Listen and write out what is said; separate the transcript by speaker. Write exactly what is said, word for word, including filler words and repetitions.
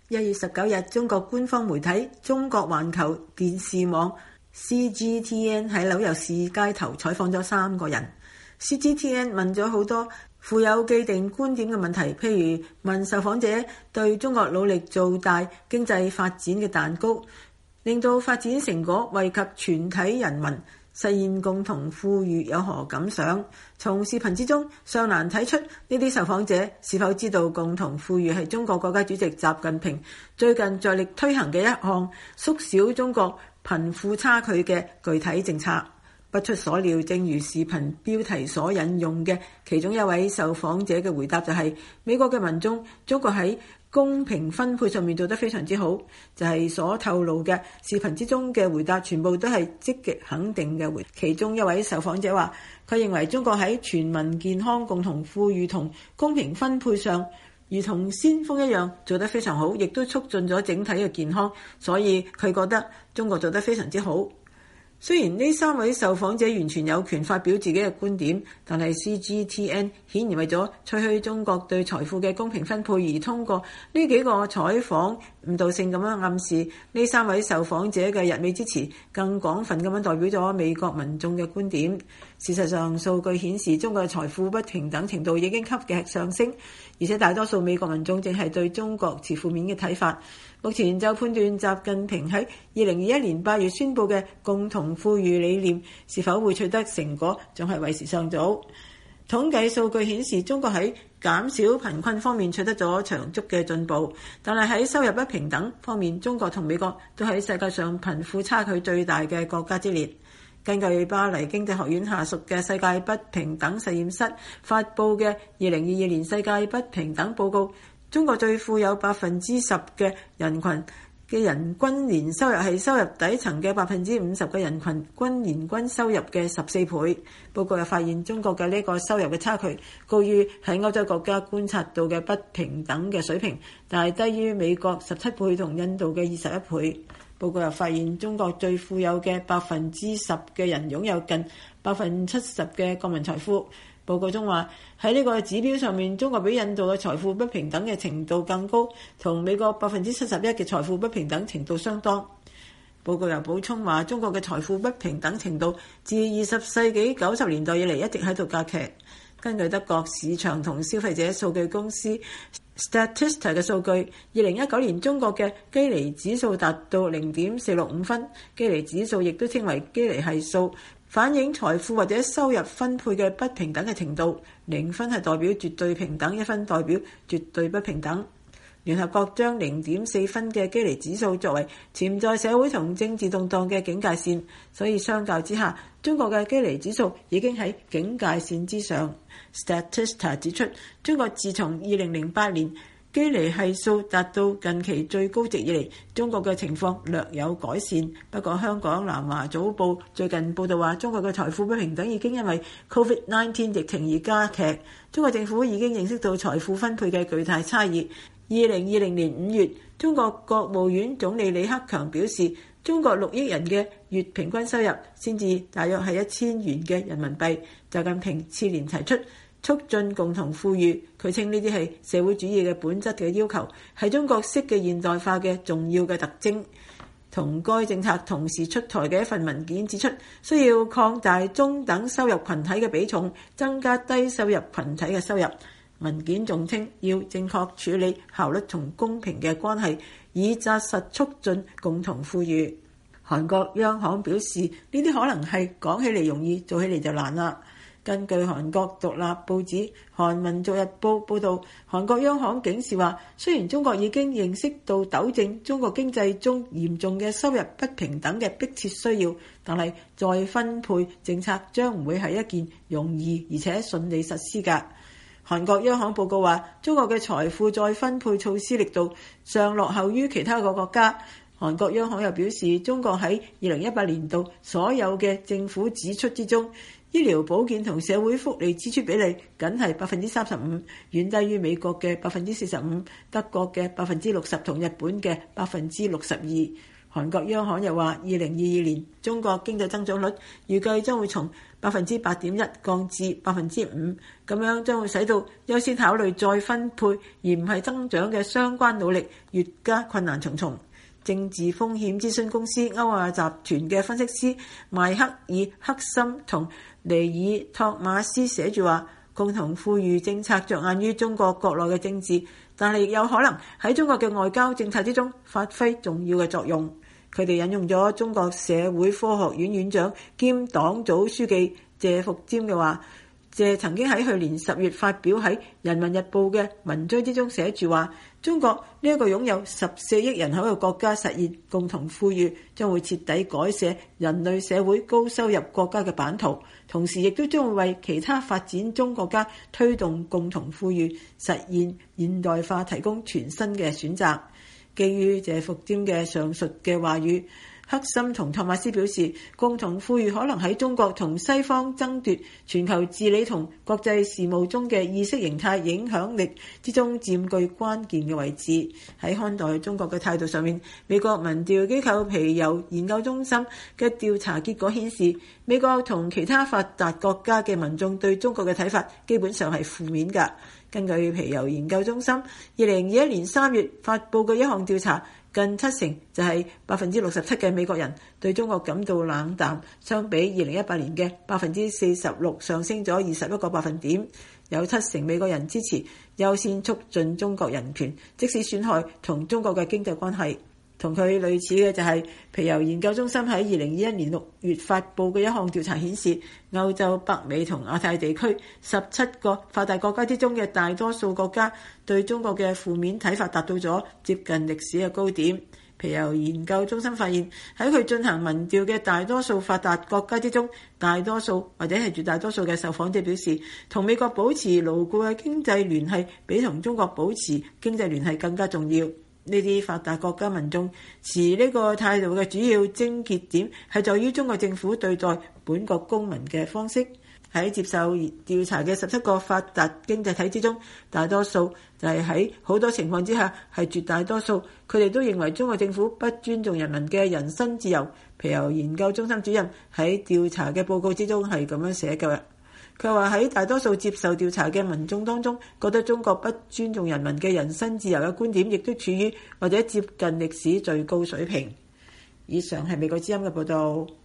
Speaker 1: 一月十九日，中國官方媒體中國環球電視網 C G T N 喺紐約市街頭採訪咗三個人。C G T N 問咗好多富有既定觀點嘅問題，譬如問受訪者對中國努力做大經濟發展嘅蛋糕，令到發展成果惠及全體人民，實現共同富裕有何感想？從視頻之中尚難睇出呢啲受訪者是否知道共同富裕係中國國家主席習近平最近在力推行嘅一項縮小中國貧富差距嘅具體政策。不出所料，正如視頻標題所引用嘅其中一位受訪者嘅回答就係、是、美國嘅民眾，中國喺公平分配上面做得非常之好，就係、是、所透露嘅視頻之中嘅回答全部都係積極肯定嘅回。其中一位受訪者話，佢認為中國喺全民健康、共同富裕同公平分配上如同先鋒一樣做得非常好，亦都促進咗整體嘅健康，所以佢覺得中國做得非常之好。雖然呢三位受訪者完全有權發表自己嘅觀點，但係 C G T N 顯然為咗吹噓中國對財富嘅公平分配而通過呢幾個採訪，誤導性咁樣暗示呢三位受訪者嘅日美支持更廣泛咁樣代表咗美國民眾嘅觀點。事實上，數據顯示中國嘅財富不平等程度已經急劇上升，而且大多數美國民眾正係對中國持負面嘅睇法。目前就判斷習近平喺二零二一年八月宣布嘅共同富裕理念是否會取得成果，仲係為時尚早。統計數據顯示，中國喺減少貧困方面取得咗長足嘅進步，但係喺收入不平等方面，中國同美國都喺世界上貧富差距最大嘅國家之列。根據巴黎經濟學院下屬嘅世界不平等實驗室發布嘅二零二二年世界不平等報告，中國最富有百分之十嘅人群嘅人均年收入係收入底層嘅百分之五十嘅人群均年均收入嘅十四倍。報告又發現，中國嘅呢個收入嘅差距高於喺歐洲國家觀察到嘅不平等嘅水平，但係低於美國十七倍同印度嘅二十一倍。報告又發現，中國最富有嘅百分之十嘅人擁有近百分之七十嘅國民財富。報告中話，喺呢個指標上面，中國比印度嘅財富不平等嘅程度更高，同美國百分之七十一嘅財富不平等程度相當。報告又補充話，中國嘅財富不平等程度自二十世紀九十年代以嚟一直喺度加劇。根據德國市場同消費者數據公司 Statista 嘅數據，二零一九年中國嘅基尼指數達到零點四六五分。基尼指數亦都稱為基尼係數，反映財富或者收入分配嘅不平等嘅程度。零分係代表絕對平等，一分代表絕對不平等。聯合國將零點四分嘅基尼指數作為潛在社會同政治動盪嘅警戒線，所以相較之下，中國嘅基尼指數已經喺警戒線之上。Statista 指出，中國自從二零零八年基尼係數達到近期最高值以嚟，中國嘅情況略有改善。不過香港南華早報最近報道話，中國嘅財富不平等已經因為 covid 十九 疫情而加劇。中國政府已經認識到財富分配嘅巨大差異。二零二零年五月，中國國務院總理李克強表示，中國六億人嘅月平均收入先至大約係一千元嘅人民幣。習近平次年提出促進共同富裕，佢稱呢啲係社會主義嘅本質嘅要求，係中國式嘅現代化嘅重要嘅特徵。同該政策同時出台嘅一份文件指出，需要擴大中等收入群體嘅比重，增加低收入群體嘅收入。文件仲稱要正確處理效率同公平嘅關係，以紮實促進共同富裕。韓國央行表示，呢啲可能係講起嚟容易，做起嚟就難啦。根據韓國獨立報紙《韓民族日報》報導，韓國央行警示話，雖然中國已經認識到糾正中國經濟中嚴重嘅收入不平等嘅迫切需要，但係再分配政策將唔會係一件容易而且順利實施㗎。韓國央行報告話，中國嘅財富再分配措施力度尚落後於其他個國家。韓國央行又表示，中國喺二零一八年度所有嘅政府支出之中，醫療保健同社會福利支出比例僅係百分之三十五，遠低於美國嘅百分之四十五、德國嘅百分之六十同日本嘅百分之六十二。 韓國央行又話，二零二二年中國經濟增長率預計將會從百分之八點一降至百分之五，咁樣將會使到優先考慮再分配而唔係增長嘅相關努力越加困難重重。政治風險諮詢公司歐亞集團嘅分析師邁克爾克森同尼爾托馬斯寫住話，共同富裕政策着眼於中國國內嘅政治，但係亦有可能喺中國嘅外交政策之中發揮重要嘅作用。佢哋引用咗中國社會科學院院長兼黨組書記謝伏瞻嘅話，謝曾經喺去年十月發表喺《人民日報》嘅文章之中寫住話，中國呢一個擁有十四億人口嘅國家實現共同富裕，將會徹底改寫人類社會高收入國家嘅版圖，同時亦都將會為其他發展中國家推動共同富裕、實現現代化提供全新嘅選擇。基於謝伏瞻嘅上述嘅話語，克森同托馬斯表示，共同富裕可能喺中國同西方爭奪全球治理同國際事務中嘅意識形態影響力之中佔據關鍵嘅位置。喺看待中國嘅態度上面，美國民調機構皮尤研究中心嘅調查結果顯示，美國同其他發達國家嘅民眾對中國嘅睇法基本上係負面㗎。根據皮尤研究中心二零二一年三月發佈嘅一項調查，近七成就係百分之六十七嘅美國人對中國感到冷淡，相比二零一八年嘅百分之四十六上升咗二十一個百分點。有七成美國人支持優先促進中國人權，即使損害同中國嘅經濟關係。同佢類似嘅就係皮尤研究中心喺二零二一年六月發佈嘅一項調查顯示，歐洲、北美同亞太地區十七個發達國家之中嘅大多數國家對中國嘅負面睇法達到咗接近歷史嘅高點。皮尤研究中心發現，喺佢進行民調嘅大多數發達國家之中，大多數或者係絕大多數嘅受訪者表示，同美國保持牢固嘅經濟聯繫比同中國保持經濟聯繫更加重要。呢啲發達國家民眾持呢個態度嘅主要症結點係在於中國政府對待本國公民嘅方式。喺接受調查嘅十七個發達經濟體之中，大多數就係喺好多情況之下係絕大多數，佢哋都認為中國政府不尊重人民嘅人身自由。皮尤研究中心主任喺調查嘅報告之中係咁樣寫嘅。佢話喺大多數接受調查嘅民眾當中，覺得中國不尊重人民嘅人身自由嘅觀點，亦都處於或者接近歷史最高水平。以上係美國之音嘅報導。